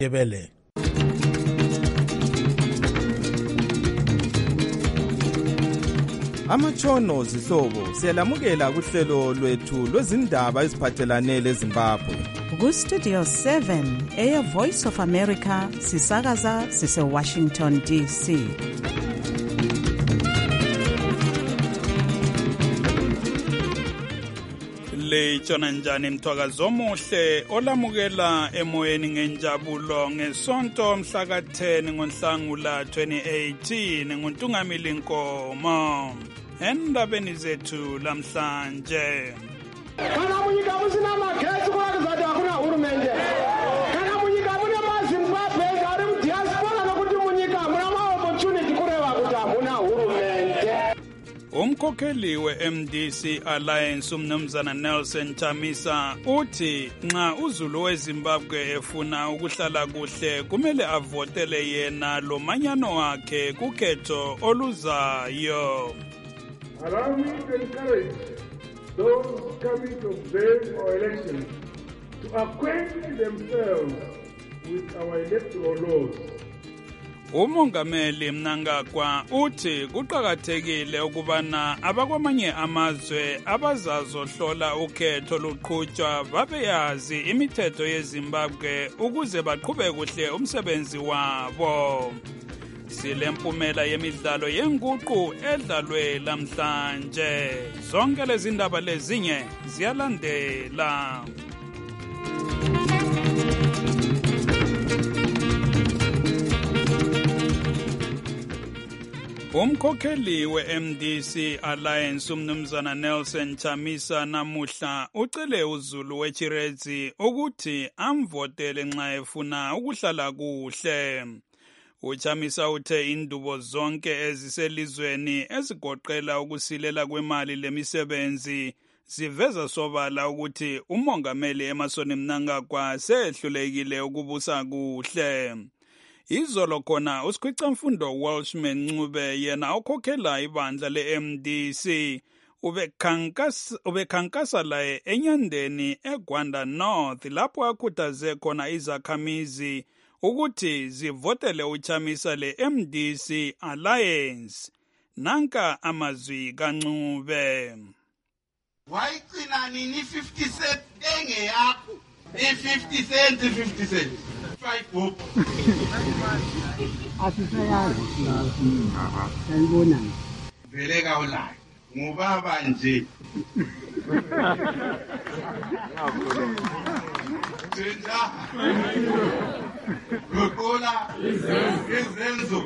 Yebele. Amatshono zihlobo siyalamukela kuhlelo lwethu lwezindaba eziphathelane leZimbabwe. Ku-Studio 7 Air Voice of America sisakaza sise-Washington DC. Lechona njani mthwakazo omuhle olamukela emoyeni ngenjabulo ngesonto mhla ka-10 ngoNhlangula 2018 nguNtungamili Nkomo. Endabeni zethu lamhlanje. Kana munyika musina magetsi kwa kuzati hakuna hurumende. Kana munyika mune maZimbabwe ari mudiaspora nokuti munyika muna maopportunity kureva kuti hamuna hurumende. Umkhokheli we-MDC Alliance umnumzana Nelson Chamisa uthi nxa uZulu weZimbabwe efuna ukuhlala kuhle kumele avotele yena lo manyano wakhe kukhetho oluzayo. Allow me to encourage those coming to observe our elections to acquaint themselves with our electoral laws. Umongameli Mnangagwa uthi kuqhakathekile ukubana abakwamanye amazwe abazazohlola ukhetho luqhutshwa babeyazi imithetho yeZimbabwe ukuze baqhube kuhle umsebenzi wabo. Silempumela yemidlalo yenguqu edlalwe lamhlanje. Zonke lezi ndaba lezinye ziyalandela. Umkhokheli we-MDC Alliance umnumzana Nelson Chamisa namuhla ucele uZulu weChiredzi ukuthi amvotele nxa efuna ukuhlala kuhle. UChamisa uthe indubo zonke eziselizweni ezigoqela ukusilela kwemali lemisebenzi ziveza sobala ukuthi umongameli Emmerson Mnangagwa sehlulekile ukubusa kuhle. Izolo khona uSikhwicamfundo Welshman Ncube yena okhokhela ibandla le-MDC ubekhankasa laye enyandeni eGwanda North lapho akhuthaze khona izakhamizi ukuthi zivotele uChamisa le-MDC Alliance. Nanka amazwi kaNcube. Wayigcina nini 50 cent engeyakho? 50 cent 50 cent. 5 bob. Asisayazi sanibona. Vele kaulayo. Ngubaba nje. Thenja. Gogola izenzo.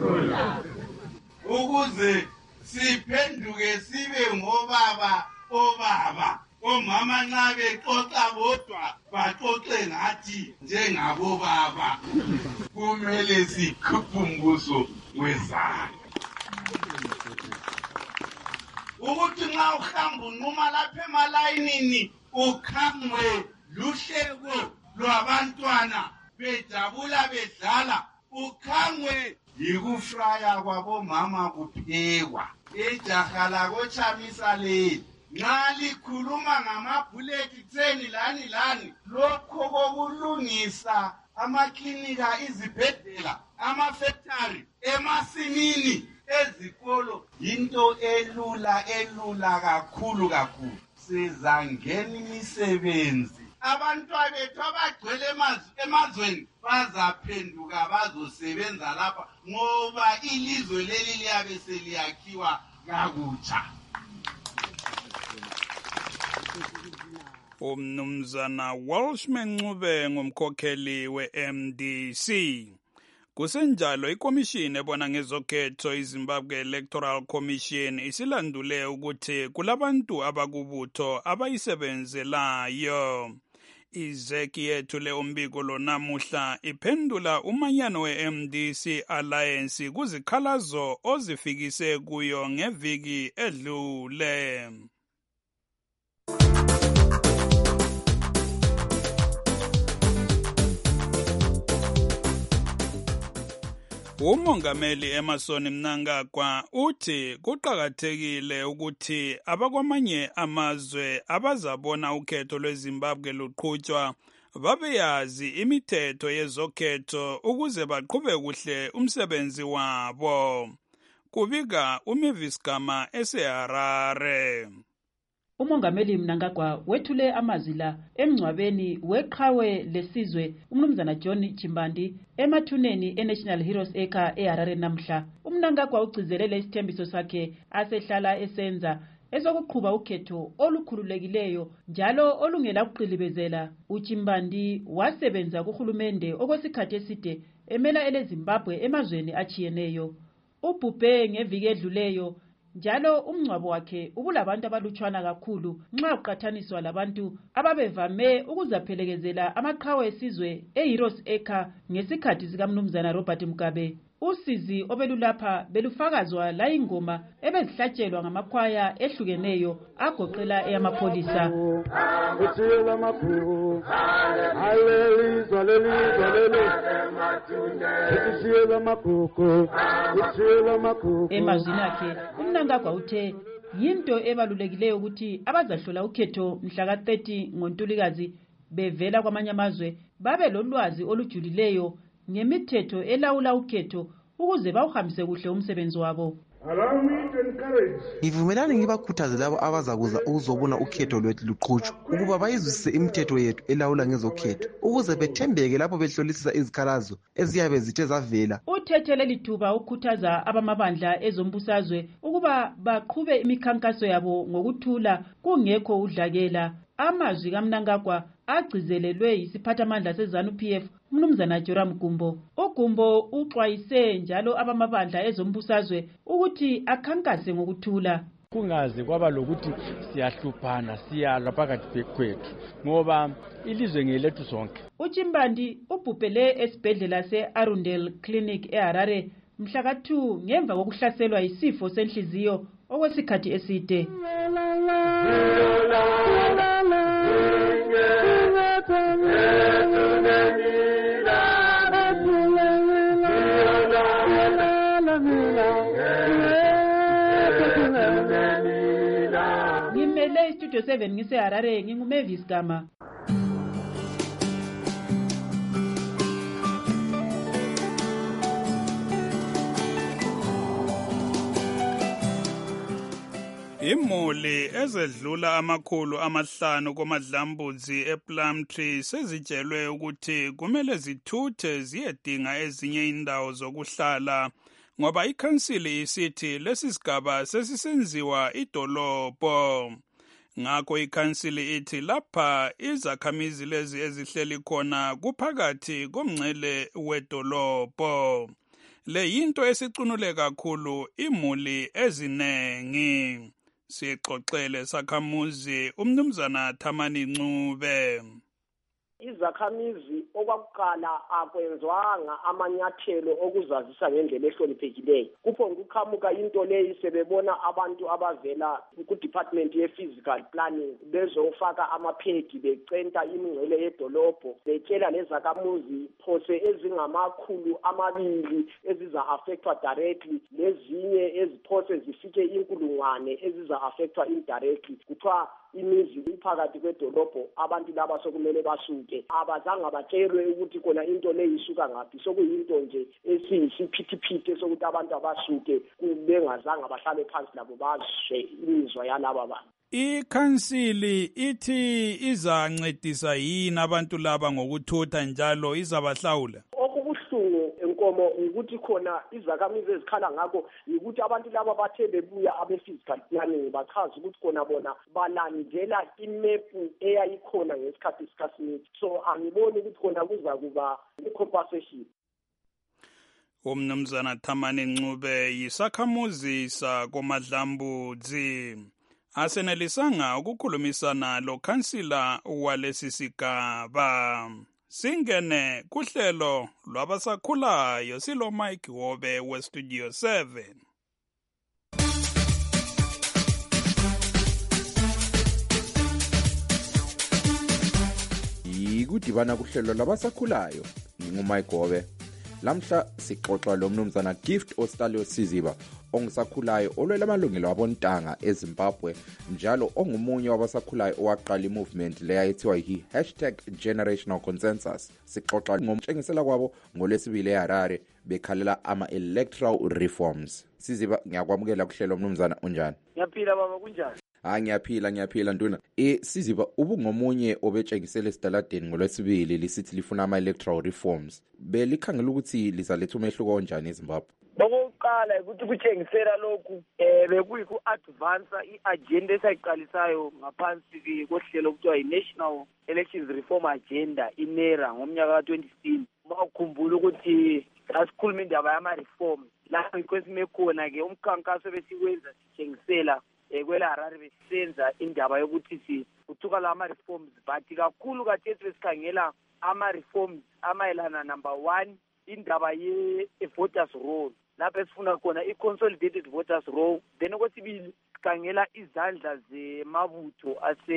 Ukuze siphenduke sibe ngobaba obaba. Omama nxa bexoxa bodwa baxoxe ngathi njengabo baba. Kumele sikhuphe umbuso wezandla. Ukuthi nxa uhamba unquma lapha emalayinini ukhangwe luhleko lwabantwana bejabula bedlala ukhangwe yikufraya kwabomama kuphekwa. Ijaha lakoChamisa leli nxa likhuluma ngamabhuleti tseni lani lokho kokulungisa amaklinika izibhedlela amafactory emasimini ezikolo into elula kakhulu sizangena imisebenzi abantwana bethu abagcwele emazweni bazaphenduka bazosebenza lapha ngoba ilizwe leli liyabe seliyakhiwa kakutsha. Umnumzana Welshman Ncube ngumkhokheli we-MDC. Kusenjalo ikomishini ebona ngezokhetho iZimbabwe Electoral Commission isilandule ukuthi kulabantu abakubutho abayisebenzelayo. Izeki yethu le umbiko lo namuhla iphendula umanyano we-MDC Alliance kuzikhalazo ozifikise kuyo ngeviki edlule. Umongameli Emmerson Mnangagwa uthi kuqhakathekile ukuthi abakwamanye amazwe abazabona ukhetho lweZimbabwe luqhutshwa babeyazi imithetho yezokhetho ukuze baqhube kuhle umsebenzi wabo. Kubika uMavis Gama eseHarare. Umongameli Mnangagwa wethule amazwi la emngcwabeni weqhawe lesizwe umnumzana John Chimbandi emathuneni eNational Heroes Acre eHarare namhla. Umnangagwa ugcizelele isithembiso sakhe asehlala esenza esokuqhuba ukhetho olukhululekileyo njalo olungela ukuqilibezela. uChimbandi wasebenza kuhulumende okwesikhathi eside emela eleZimbabwe emazweni achiyeneyo. Ubhubhe ngeviki edluleyo njalo umngcwabo wakhe ubulabantu abalutshwana kakhulu nxa uqathaniswa labantu ababevame ukuzaphelekezela amaqhawe esizwe eHeroes Acre ngesikhathi sikamnumzana Robert Mugabe. Usizi obelulapha belufakazwa la ingoma ebezihlatshelwa ngamakhwaya ehlukeneyo agoqela eyamapholisa. Emazwini akhe uMnangagwa uthe yinto ebalulekileyo ukuthi abazahlola ukhetho mhla ka-30 ngoNtulikazi bevela kwamanye amazwe babe lolwazi olujulileyo ngemithetho elawula ukhetho ukuze bawuhambise kuhle umsebenzi wabo. Ngivumelani ngibakhuthaze labo abazakuza ukuzobona ukhetho lwethu luqhutshwa ukuba bayizwisise imithetho yethu elawula ngezokhetho ukuze bethembeke lapho behlolisisa izikhalazo eziyabe zithe zavela. Uthethele lithuba ukhuthaza abamabandla ezombusazwe ukuba baqhube imikhankaso yabo ngokuthula kungekho udlakela. Amazwi kaMnangagwa agcizelelwe yisiphathamandla seZANU-PF umnumzana Joram Gumbo. uGumbo uxwayise njalo abamabandla ezombusazwe ukuthi akhankase ngokuthula. Kungaze kwaba lokuthi siyahluphana siyalwa phakathi kwethu ngoba ilizwe ngelethu sonke. uChimbandi ubhubhele esibhedlela se-Arundel Clinic eHarare mhla ka-2 ngemva kokuhlaselwa yisifo senhliziyo okwesikhathi eside. Ngimele Studio 7 ngiseHarare nginguMavis Gama. Imuli ezedlula amakhulu 500 komadlambuzi ePlumtree sezitshelwe ukuthi kumele zithuthe ziyedinga ezinye indawo zokuhlala ngoba ikhansili isithi lesi sigaba sesisenziwa idolobho. Ngakho ikhansili ithi lapha izakhamizi lezi ezihleli khona kuphakathi komngcele wedolobho. Le yinto esicunule kakhulu imuli ezinengi. Sixoxele sakhamuzi umnumzana Thamani Ncube. Izakhamizi okwakuqala akwenzwanga amanyathelo okuzazisa ngendlela ehloniphekileyo. Kuphonguqhamuka into leyi sebebona abantu abavela ku-Department ye-Physical Planning bezofaka amaphedi becenta imingcele yedolobho betshela lezakhamuzi phose ezingama200 eziza-affectwa directly lezinye eziphose zifike 1,000 eziza-affectwa indirectly. Kuthiwa imizi iphakathi kwedolobho abantu laba sokumele basuke abazange batshelwe ukuthi khona into le isuka ngaphi sokuyinto nje esiyisiphithiphithi sokuthi abantu abasuke bengazange bahlale phansi labo bazwe imizwa yalaba bantu. Ikhansili ithi izancedisa yini abantu laba ngokuthutha njalo izabahlawula? Okubuhlungu enkomo ukuthi khona izakhamizi ezikhala ngakho ukuthi abantu laba bathe bebuya abe-physical planning bachaza ukuthi khona bona balandela imepu eyayikhona ngesikhathi sikaSmith. So angiboni ukuthi khona kuzakuba i-compensation. Umnumzana Thamani Ncube yisakhamuzi sakomadlambuzi. Asenelisanga ukukhulumisana lo khansila walesi sigaba. Singene kuhlelo lwabasakhulayo silo Mike Hobe weStudio 7. Ikudibana kuhlelo lwabasakhulayo. NginguMike Hobe. Lamhla sixoxa lo mnumzana Gift Ostalio Siziba ongisakhulayo olwela amalungelo abontanga eZimbabwe njalo ongumunye wabasakhulayo owaqala i-movement leya ethiwa #generational consensus. Sixoxa ngomtshengisela kwabo ngolwesibili eHarare bekhalela ama-electoral reforms. Siziba, ngiyakwamukela kuhlelo mnumzana unjani? Ngiyaphila baba, kunjani? Ngiyaphila Nduna. Siziba, ubungomunye obetshengisele esitaladeni ngolwesibili lisithi lifuna ama-electoral reforms. Belikhangela ukuthi lizaletha umehluko onjani eZimbabwe? Okokuqala ukuthi kutshengisela lokhu bekuyiku-advance i-agenda esayiqalisayo ngaphansi kohlelo okuthiwa yi-National Elections Reform Agenda inera ngomnyaka ka-2016. Mawukhumbula ukuthi asikhuluma indaba yama-reform lapho yikho esime khona-ke umkhankaso besikwenza sitshengisela kwelaHarare besisenza indaba yokuthi kuthuka la ama-reforms but kakhulu kathesi besikhangela ama-reforms amayelana number 1 indaba ye-voters roll lapho esifuna khona i-consolidated voters roll. Then okwesibili sikhangela izandla zemabutho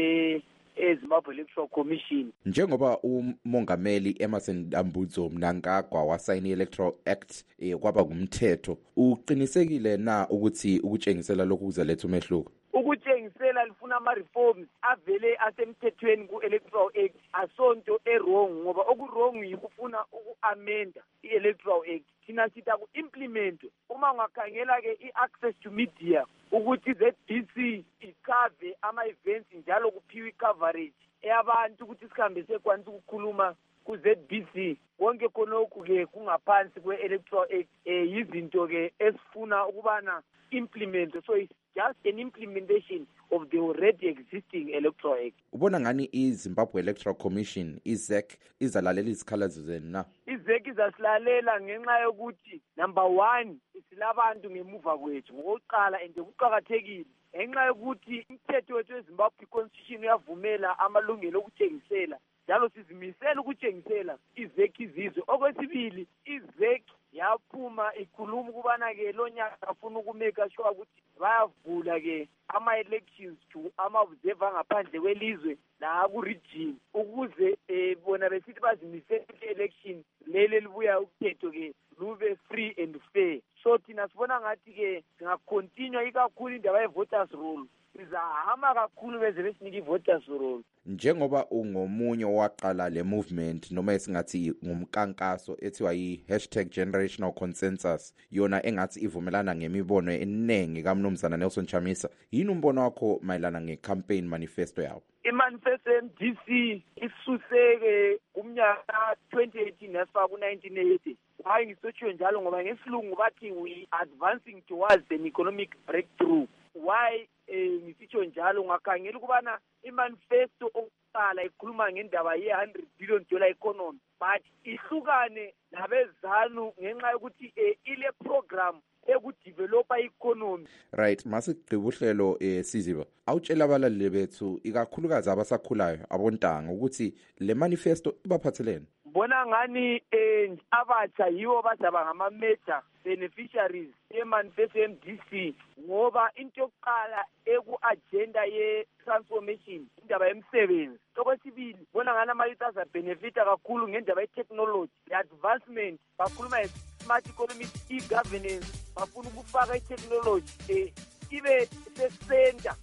eZimbabwe Electoral Commission. Njengoba umongameli Emmerson Dambudzo Mnangagwa wasayina i-Electoral Act kwaba ngumthetho, uqinisekile na ukuthi ukutshengisela lokhu kuzaletha umehluko? Ukutshengisela lifuna ama-reforms avele asemthethweni ku-Electoral Act asonto e-wrong ngoba oku-wrong yikufuna uku-amenda i-Electoral Act. Thina sitha ku-implement. Uma ungakhangela-ke i-access to media ukuthi ZBC ikhave ama-events njalo kuphiwa i-coverage eyabantu ukuthi sikhambe sekwanisa ukukhuluma ku-ZBC konke khonokhu-ke kungaphansi kwe-Electoral Act yizinto-ke esifuna ukubana implement. So it's just an implementation of the already existing Electoral Act. Ubona ngani iZimbabwe Electoral Commission iZEC izalalela izikhalazo zenu na? iZEC izasilalela ngenxa yokuthi number 1 isilabantu ngemuva kwethu ngokuqala and kuqhakathekile ngenxa yokuthi umthetho wethu weZimbabwe Constitution uyavumela amalungelo okuthengisela njalo sizimisela ukuthengisela iZEC izizwe. Okwesibili iZEC yaphuma ikhuluma ukubana-ke lo nyaka afuna ukumeka sure ukuthi bayavula-ke ama-elections to ama-observer angaphandle kwelizwe la ku-region ukuze bona besithi bazimisele i-election leli elibuya ukhetho-ke lube free and fair. So thina sibona ngathi-ke singakhontinua ikakhulu indaba ye-voters roll. Sizahama kakhulu beze besinika i-voters roll. Njengoba ungomunye owaqala le movement noma esingathi ngumkankaso ethiwa yi-generational consensus yona engathi ivumelana ngemibono eningi kaMnumzana Nelson Chamisa, yini umbono wakho mayelana nge-campaign manifesto yawo? I-manifesto MDC isuseke kumnyaka 2018 yasifaka ku-1980. Hayi ngisotshiwe njalo ngoba ngesilungu bathi we advancing towards an economic breakthrough. Why ngisitsho njalo ngakhangela ukubana imanifesto okuqala ikhuluma ngendaba ye-$100 billion economy but ihlukane nabezanu ngenxa yokuthi ile program ekudevelopa i-economy. Right, masigqiba uhlelo Siziba, awutshela abalaleli bethu ikakhulukazi abasakhulayo abontanga ukuthi le manifesto ibaphathelene. Bona ngani abatsha yiwo bazaba ngama-major beneficiaries ye-manifesto MDC ngoba into yokuqala eku-agenda ye-transformation indaba yemsebenzi. Okwesibili bona ngani ama-youth azabenefita kakhulu ngendaba ye-technology, i-advancement, bakhuluma smart economy, e-governance, bafuna ukufaka i-technology ibe se-center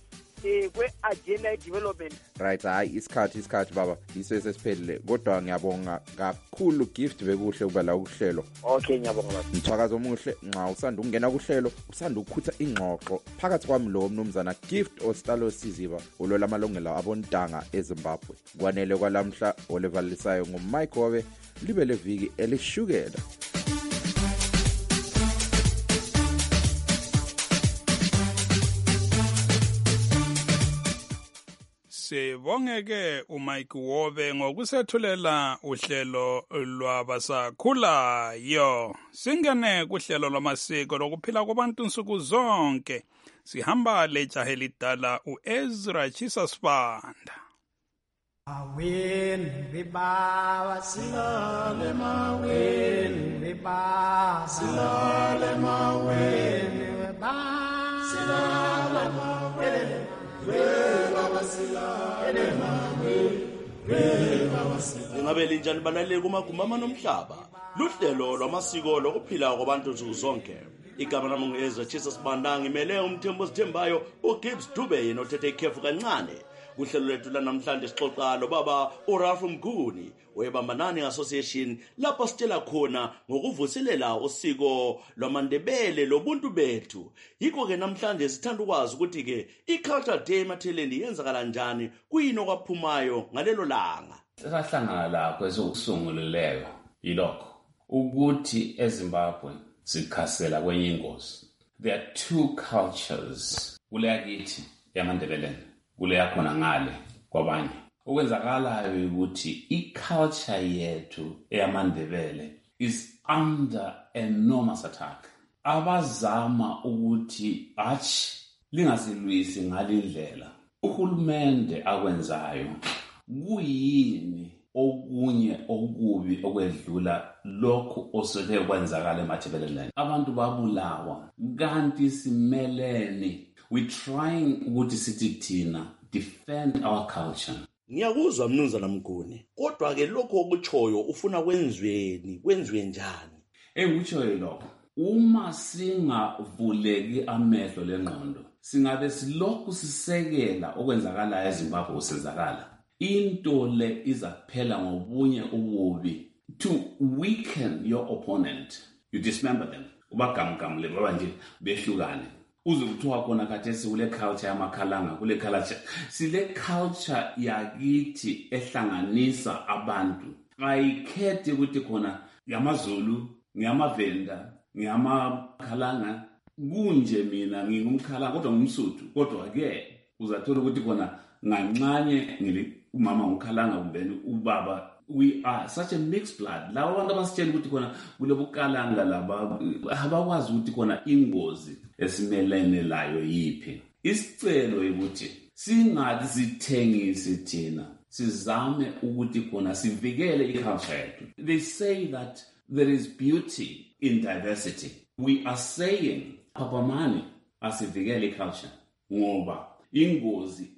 kwe-agenda ye-development. Right, hayi isikhathi baba yiso esesiphelile kodwa ngiyabonga kakhulu Gift bekuhle ukuba la kuhlelo. Okay, ngiyabonga baba. Mthwakazo omuhle nxa usanda ukungena kuhlelo usanda ukukhutha ingxoxo phakathi kwami lo mnumzana Gift Ostalo Siziba olwela amalungelo abontanga eZimbabwe. Kwanele kwalamhla olevalisayo nguMike Hobe libe leviki elishukela. Sibongeke uMike Wobe ngokusethulela uhlelo lwabasakhulayo. Singene kuhlelo lwamasiko lokuphila kwabantu nsuku zonke. Sihamba lejahe lidala uEzra Chisa Sibanda. Maweni bibawa silale maweni bibawa silale maweni bibawa silale maweni Ingabe linjani banaleke kumagumama nomhlaba luhlelo lwamasiko lokuphila kwabantu nsuku zonke igama lami ngu-Ezra Chisa Sibanda, ngimele umthembu osithembayo uGibbs Dube yena othethe ikhefu kancane. Kuhlelo lethu lanamhlanje sixoxa lo baba uRalph Mkhuni weBambanani Association lapha sitshela khona ngokuvuselela usiko lwamaNdebele lobuntu bethu. Yikho ke namhlanje sithanda ukwazi ukuthi ke iCulture Day eMathileni yenzakala kanjani, kuyini okwaphumayo ngalelo langa. Sahlangana lapho esokusunguleleyo yilokho ukuthi eZimbabwe sikhasela kwenye ingozi. There are two cultures, kule yakithi yamaNdebeleni, kule yakhona ngale kwabanye. Okwenzakalayo ukuthi iculture yethu eyamaNdebele is under enormous attack. Abazama ukuthi lingasilwisi ngalindlela. Uhulumende akwenzayo kuyini okunye okubi okwedlula lokhu oseke kwenzakala eMathebeleni. Abantu babulawa kanti simelene. We trying ukuthi sithi thina defend our culture. Ngiyakuzwa Mnumzana Mkhuni, kodwa ke lokho okuchoyo ufuna kwenziwe njani? Engikuchoyo lokho, uma singavuleki amehlo lengqondo, singabe silokhu sisekela okwenzakala eZimbabwe usenzakala. Into le izaphela ngobunye ububi. To weaken your opponent, you dismember them. Ubagamgamule baba nje behlukane. Uze kuthiwa khona khathesi kule culture yamakhalanga, kule culture sile culture yakithi ehlanganisa abantu. Ayikhethi ukuthi khona yamaZulu, ngiyamavenda, ngiyamakhalanga, kunje mina ngingumkhalanga kodwa ngumSuthu. Kodwa ke uzathola ukuthi khona ngancanye umama ngukhalanga kumbeni ubaba. We are such a mixed blood. Laba abantu abasitshela ukuthi khona kulobukalanga laba abakwazi ukuthi khona ingozi esimelene layo yiphi. Isicelo ukuthi singathi sithengise thina, sizame ukuthi khona sivikele iculture yethu. They say that there is beauty in diversity. We are saying Papa asivikele iculture ngoba ingozi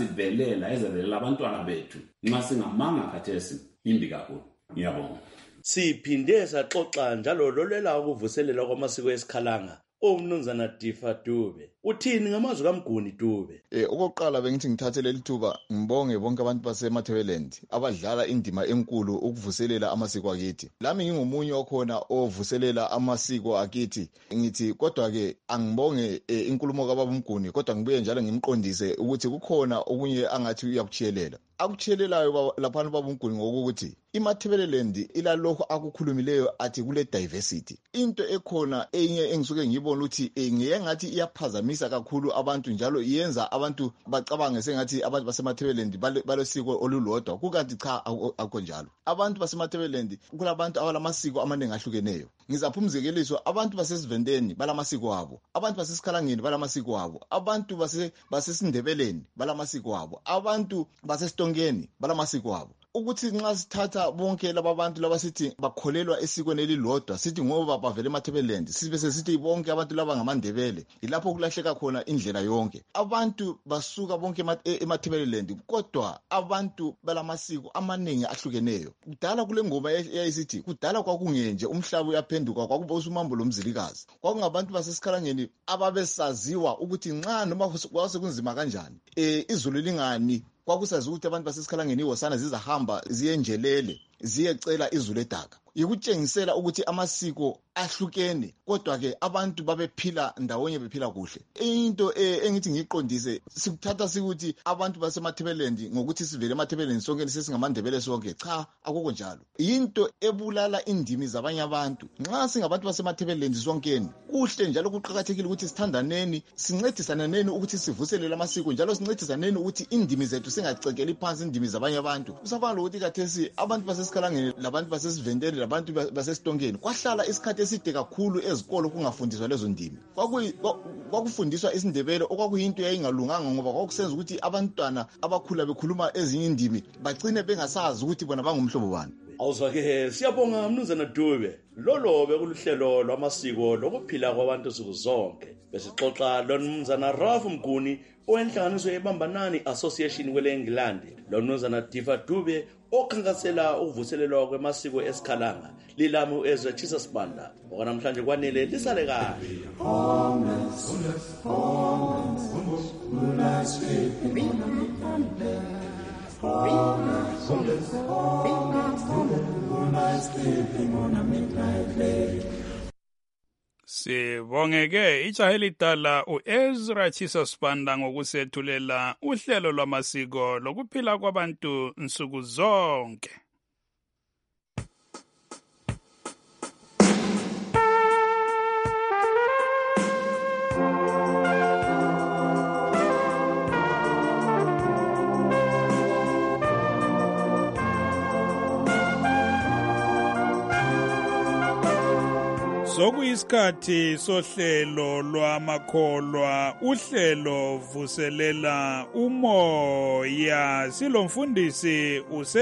ezavelela abantwana bethu nxa singamanga khathesi imbi kakhulu. Ngiyabonga. Siphinde saxoxa njalo lolela ukuvuselela kwamasiko esikhalanga. Umnumzana Difa Dube, uthini ngamazwi kaMguni Dube? Okokuqala bengithi ngithathe leli thuba ngibonge bonke abantu baseMathebeleni abadlala indima enkulu ukuvuselela amasiko akithi. Lami ngingomunye okhona ovuselela amasiko akithi. Ngithi kodwa ke angibonge inkulumo kaBaba Mguni, kodwa ngibuye njalo ngimqondise ukuthi kukhona okunye angathi uyakuchiyelela. Akuchiyelelayo lapha uBaba Mguni ngokuthi iMathebeleni ilalokho akukhulumileyo athi kule diversity. Into ekhona enye engisuke ngibona ukuthi ngiyengathi iyaphazamisa kakhulu abantu njalo iyenza abantu bacabange sengathi abantu baseMathebeleni balesiko olulodwa. Kukanti cha akho njalo. Abantu baseMathebeleni kulabantu abalamasiko amaningi ahlukeneyo. Ngizapha umzekeliso, abantu basesivendeni balamasiko abo, abantu basesikhalangeni balamasiko abo, abantu basesindebeleni balamasiko abo, abantu basesitongeni balamasiko abo. Ukuthi nxa sithatha bonke laba bantu laba sithi bakholelwa esikweni elilodwa, sithi ngoba bavele eMathebeleni, sibe sesithi bonke abantu laba ngamaNdebele, ilapho kulahleka khona indlela yonke. Abantu basuka bonke eMathebeleni, kodwa abantu balamasiko amaningi ahlukeneyo. Kudala kule ngoma eyayisithi kudala kwakungenje umhlaba uyaphenduka, kwakuba usumambo lomzilikazi. Kwakungabantu basesikhalangeni ababesaziwa ukuthi nxa noma kwasekunzima kanjani izulu lingani, kwakusazi ukuthi abantu basesikhalangeni iwosana zizahamba ziyenjelele ziyecela izulu edaka. Yikutshengisela ukuthi amasiko ahlukene, kodwa ke abantu babephila ndawonye, bephila kuhle. Into engithi ngiqondise sikuthatha sikuthi abantu baseMathebeleni ngokuthi sivele eMathebeleni sonke sesingamandebele sonke, cha akukho njalo. Into ebulala indimi zabanye abantu. Nxa singabantu baseMathebeleni sonkeni, kuhle njalo kuqhakathekile ukuthi sithandaneni, sincedisaneni ukuthi sivuselele amasiko, njalo sincedisaneni ukuthi indimi zethu singacekeli phansi indimi zabanye abantu. Kusafana ukuthi kathesi abantu basesikhalangeni labantu basesivendeni labantu basesitongeni kwahlala isikhathi eside kakhulu ezikolo kungafundiswa lezo ndimi. Kwakufundiswa isindebele okwakuyinto yayingalunganga ngoba kwakusenza ukuthi abantwana abakhula bekhuluma ezinye indimi bagcine bengasazi ukuthi bona bangumhlobo bani. Awuzake siyabonga mnumzana Dube. Lolo bekuluhlelo lwamasiko lokuphila kwabantu suku zonke. Besixoxa lo mnumzana Rafu Mguni owenhlanganiso yeBambanani Association kweleNgilandi. Lo mnumzana Diva Dube okhankasela ukuvuselelwa kwemasiko esikhalanga. Lilami uEzra Chisasibanda. Okanamhlanje kwanele lisale kahle. Sibongeke ijaha elidala uEzra Chisasibanda ngokusethulela uhlelo lwamasiko lokuphila kwabantu nsuku zonke. Sokuyisikhathi sohlelo lwamakholwa, uhlelo vuselela umoya. Silomfundisi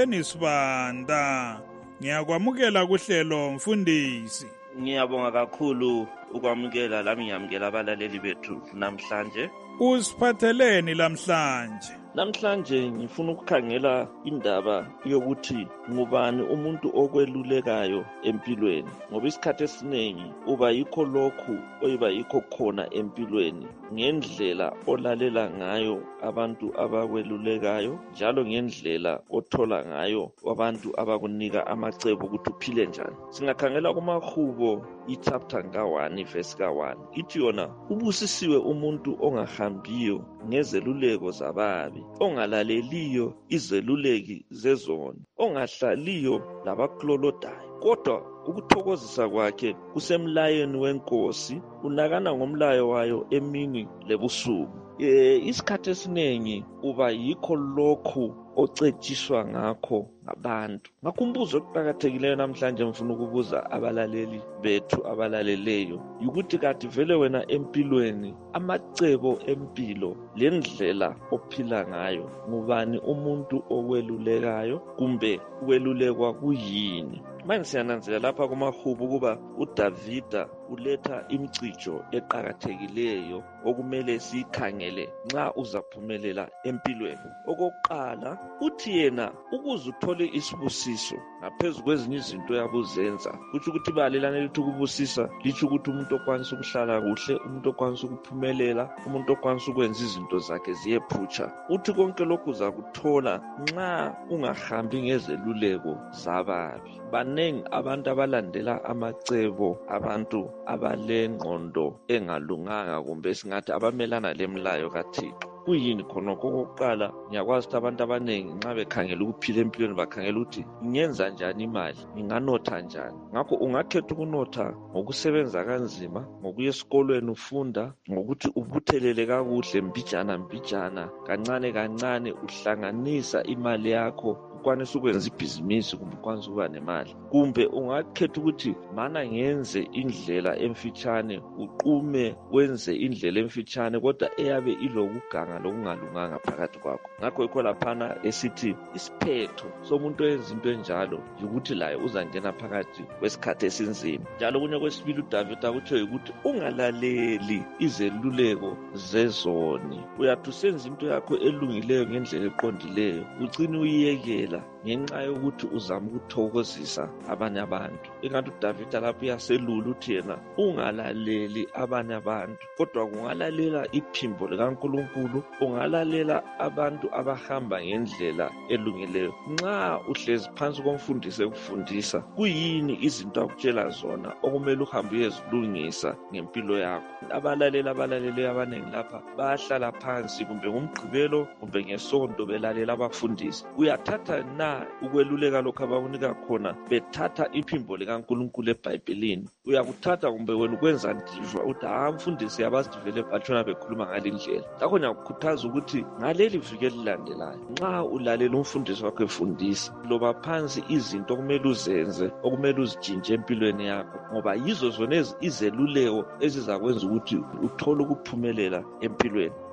uSenisibanda. Ngiyakwamukela kuhlelo mfundisi. Ngiyabonga kakhulu ukwamukela lami ngiyamukela abalaleli bethu namhlanje. Usiphatheleni lamhlanje? Namhlanje ngifuna ukukhangela indaba yokuthi ngubani umuntu okwelulekayo empilweni, ngoba isikhathi esiningi uba yikho lokhu oyiba yikho khona empilweni ngendlela olalela ngayo abantu abakwelulekayo, njalo ngendlela othola ngayo abantu abakunika amacebo ukuthi uphile njani. Singakhangela kumahubo ichapter ka1 verse ka1 ithi yona ubusisiwe umuntu ongahambiyo ngezeluleko zababi, ongalaleliyo izeluleki zezoni, ongahlaliyo labaklolodayo, kodwa ukuthokozisa kwakhe kusemlayweni wenkosi, unakana ngomlayo wayo emini lebusuku. Isikhathi esiningi uba yikho lokhu ocetshiswa ngakho ngabantu. Ngakumbuzo okuqhakathekileyo namhlanje mfuna ukubuza abalaleli bethu abalaleleyo ukuthi kathi vele wena empilweni amacebo empilo lendlela ophila ngayo ngubani umuntu okwelulekayo kumbe ukwelulekwa kuyini? Manje siyananzela lapha kumahubo ukuba uDavida uletha imicijo eqhakathekileyo okumele sikhangele nxa uzaphumelela empilweni. Okokuqala uthi yena ukuze uthole isibusiso ngaphezulu kwezinye izinto yabuzenza, kuthi ukuthi balelane lithi ukubusisa lithi ukuthi umuntu okwanisa ukuhlala kuhle, umuntu okwanisa ukuphumelela, umuntu okwanisa ukwenza izinto zakhe ziyephutsha. Uthi konke lokhu uzakuthola nxa ungahambi ngezeluleko zababi. Banengi abantu abalandela amacebo abantu abalengqondo engalunganga kumbe singathi abamelana lemlayo kaThixo. Kuyini khonokho? Okokuqala ngiyakwazi ukuthi abantu abanengi nxa bekhangela ukuphila empilweni bakhangela ukuthi ngenza njani imali, nginganotha njani. Ngakho ungakhetha ukunotha ngokusebenza kanzima, ngokuya esikolweni ufunda, ngokuthi ubuthelele kakuhle mbijana kancane kancane uhlanganisa imali yakho ukwanisa ukwenza ibhizinisi kumbe ukwanisa ukuba nemali. Kumbe ungakhetha ukuthi mana ngenze indlela emfitshane, uqume wenze indlela emfitshane kodwa eyabe ilokuganga lokungalunganga phakathi kwakho. Ngakho yikho laphana esithi isiphetho somuntu oyenza into enjalo yikuthi laye uzangena phakathi kwesikhathi esinzima. Njalo kunye kwesibili uDavida kuthiwe ukuthi ungalaleli izeluleko zezoni. Uyathi usenza into yakho elungileyo ngendlela eqondileyo ugcine uyiyekela ngenxa yokuthi uzama ukuthokozisa abanye abantu. Ingathi uDavida lapho uyaselula uthi yena ungalaleli abanye abantu kodwa kungalalela iphimbo likaNkulunkulu, ungalalela abantu abahamba ngendlela elungileyo. Nxa uhlezi phansi komfundisi ekufundisa kuyini izinto akutshela zona okumele uhambe uyezilungisa ngempilo yakho. Abalaleli abanengi lapha bayahlala phansi kumbe ngomgqibelo kumbe ngesonto belalela abafundisi. Uyathatha na ukweluleka lokho abakunika khona bethatha iphimbo likaNkulunkulu eBhayibhelini? Uyakuthatha kumbe wena ukwenza ndizwa uthi mfundisi yabazi vele batshona bekhuluma ngalindlela? Ngakho ngiyakukhuthaza ukuthi ngaleli viki elilandelayo nxa ulalela umfundisi wakho efundisa, loba phansi izinto okumele uzenze, okumele uzitshintshe empilweni yakho, ngoba yizo zona izeluleko ezizakwenza ukuthi uthole ukuphumelela empilweni.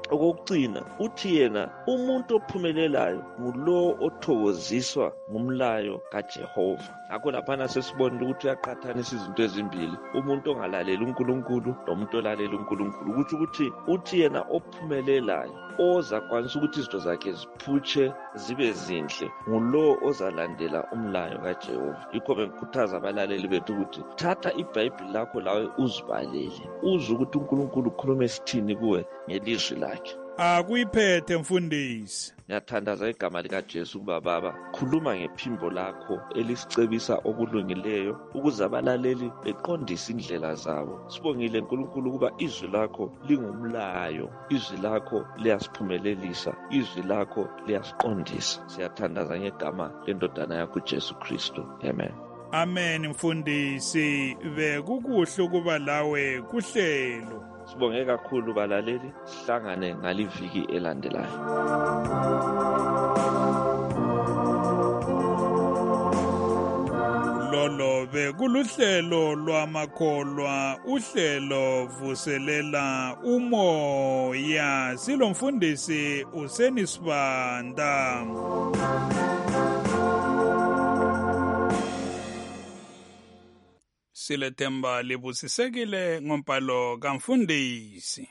Okokugcina uthi yena umuntu ophumelelayo ngulo othokoziswa ngumlayo kaJehova. Ngakho laphana sesibonile ukuthi uyaqhathanisa izinto ezimbili, umuntu ongalaleli uNkulunkulu nomuntu olalela uNkulunkulu. Uthi yena ophumelelayo ozakwanisa ukuthi izinto zakhe ziphutshe zibe zinhle ngulo ozalandela umlayo kaJehova. Yikho bengikhuthaza abalaleli bethu ukuthi thatha iBhayibheli lakho lawe uzibalele, uzwe ukuthi uNkulunkulu ukhulume sithini kuwe ngelizwi lakhe. Akuyiphethe mfundisi. Ngiyathandaza igama likaJesu ukuba Baba, khuluma ngephimbo lakho elisicebisa okulungileyo ukuze abalaleli beqondise indlela zabo. Sibongile uNkulunkulu ukuba izwi lakho lingumlayo, izwi lakho liyasiphumelelisa, izwi lakho liyasiqondisa. Siyathandaza ngegama lendodana yakho uJesu Kristu. Amen. Amen mfundisi, bekukuhle ukuba lawe kuhlelo. Sibonge kakhulu balaleli, sihlangane ngaliviki elandelayo. Lolo bekuluhlelo lwamakholwa, uhlelo vuselela umoya. Silomfundisi uSenisibanda. Silethemba libusisekile ngompalo kamfundisi.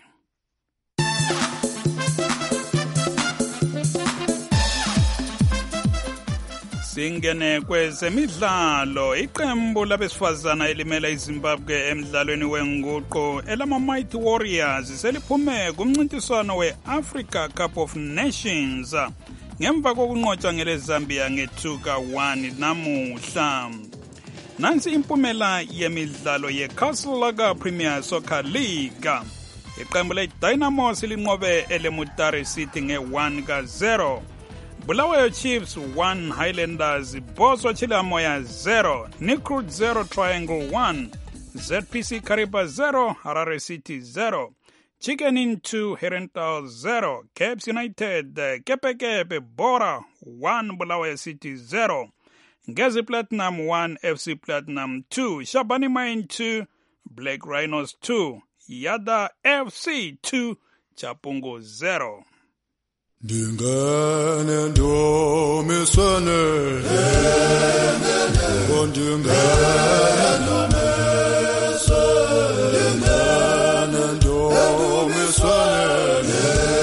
Singene kwezemidlalo. Iqembu labesifazana elimela iZimbabwe emidlalweni wenguqu elama Mighty Warriors seliphume kumncintiswano we-Africa Cup of Nations ngemva kokunqotshwa ngeleZambia nge2-1 namuhla. Nansi impumela yemidlalo yeCastle Lager Premier Soccer League. Iqembu leDynamo linqobe eleMutare City nge1-0. Bulawayo Chiefs 1, Highlanders Boso Chilamoya 0, Nikrut 0, Triangle 1, ZPC Kariba 0, Harare City 0, Chicken Inn 2, Herentals 0, Caps United Kepekepe Bora 1, Bulawayo City 0, Ngezi Platinum 1, FC Platinum 2, Shabani Mine 2, Black Rhinos 2, Yada FC 2, Chapungo 0. Dingane ndomiswane Dingane ndomiswane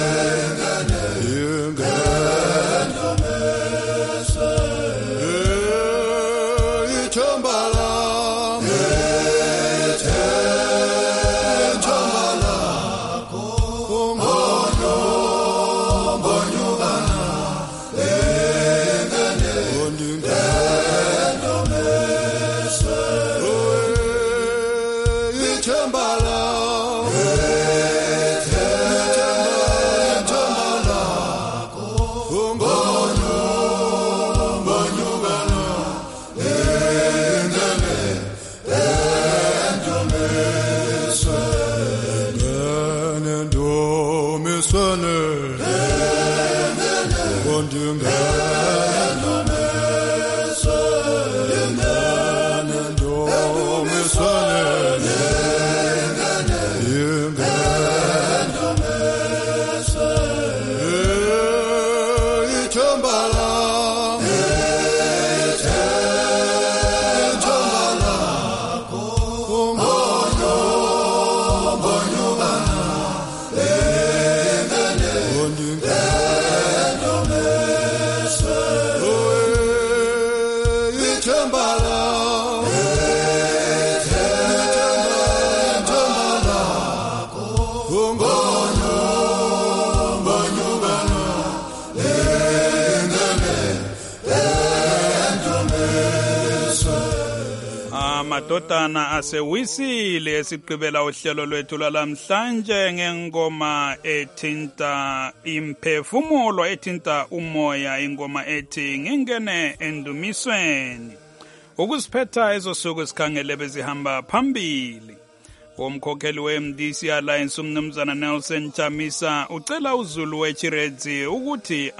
Amadodana asewisile esiqhubela uhlelo lwethu lwalamhlanje ngengoma ethinta imphefumulo, ethinta umoya, ingoma ethi ngingene endumisweni. Ukusiphetha ezosuku sikhangele bezihamba phambili. Umkhokheli weMDC Alliance umnumzana Nelson Chamisa ucela uZulu weChiredzi ukuthi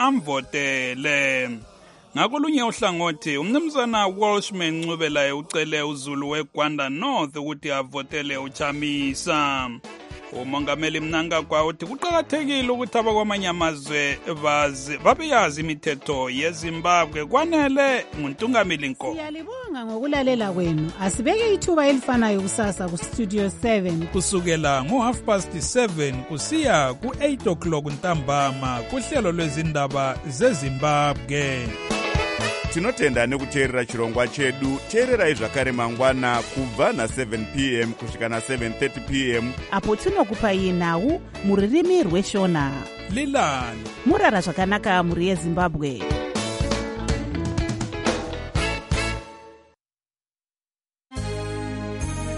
amvotele. Ngakolunye uhlangothi umnumzana Walshman Ncubelayo ucele uZulu weGwanda North ukuthi avotele uChamisa. umongameli Mnangagwa uthi kuqakathekile ukuthi abakwamanye amazwe babeyazi imithetho yeZimbabwe kwanele nguNtungameli Nkomo. Siyalibonga ngokulalela kwenu. Asibeke ithuba elifanayo kusasa ku Studio 7 kusukela ngo7:30 kusiya ku8 o'clock ntambama kuhlelo lwezindaba zeZimbabwe. Tinotenda nekuteerera chirongwa chedu. Teererai zvakare mangwana kubva na7 p.m. kusvika na7:30 p.m. apo tinokupai nhau muririmi rweshona. Lilani murara zvakanaka muri yeZimbabwe.